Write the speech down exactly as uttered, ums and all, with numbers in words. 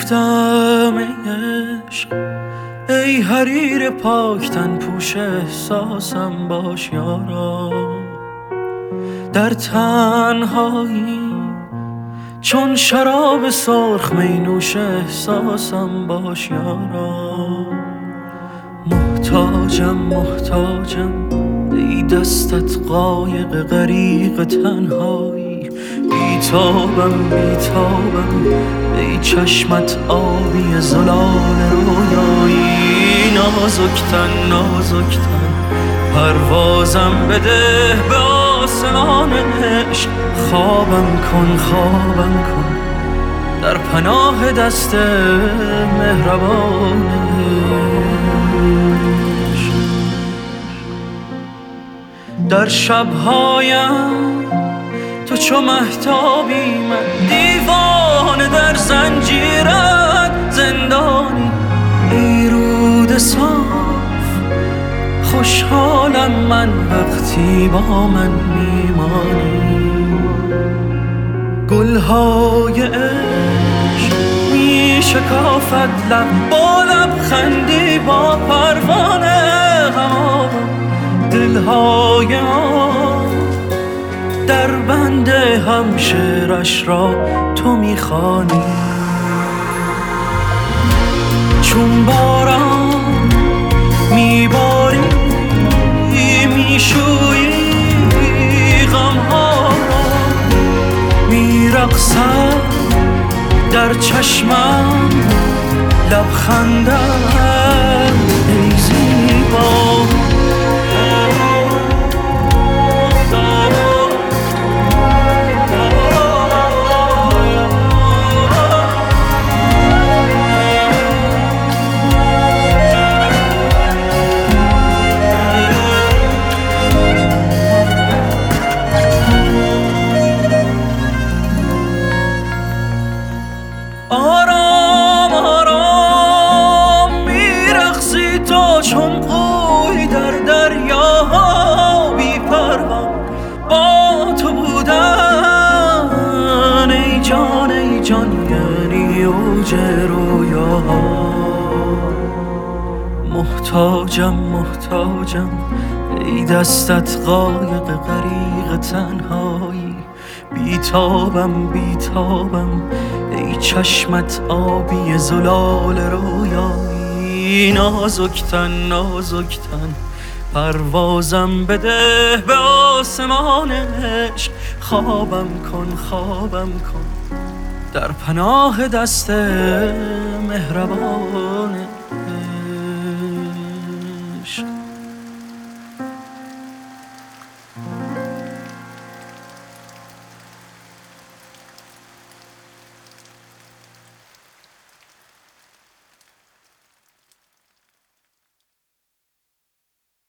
گفتم ای عشق، ای حریر پاک تن پوش احساسم باش یارا. در تنهایی چون شراب سرخ می نوش احساسم باش یارا. محتاجم محتاجم ای دستت قایق غریق تنهایی. بیتابم بیتابم ای چشمت آبی زلال رویایی. نازکتن نازکتن پروازم بده به آسمان عشق. خوابم کن خوابم کن در پناه دست مهربان عشق. در شبهایم تو چو مهتابی، من دیوانه در زنجیرت زندانی. ای رود صاف خوشحالم من وقتی با من میمانی. گلهای عشق می شکافد لب با لبخندی با پروانه غمام. دلهای ما در بند هم شعرش را تو میخوانی. چون باران میباری میشویی غمها را. میرقصد در چشمم لبخندت ای زیبا. آرام آرام میرقصی تو چون قوی در دریاها. بی پروا با تو بودن ای جان ای جان یعنی اوج رویاها. محتاجم محتاجم ای دستت قایق غریق تنهایی. بیتابم بیتابم ای چشمت آبی زلال رویایی. نازکتن نازکتن پروازم بده به آسمان عشق. خوابم کن خوابم کن در پناه دست مهربان عشق.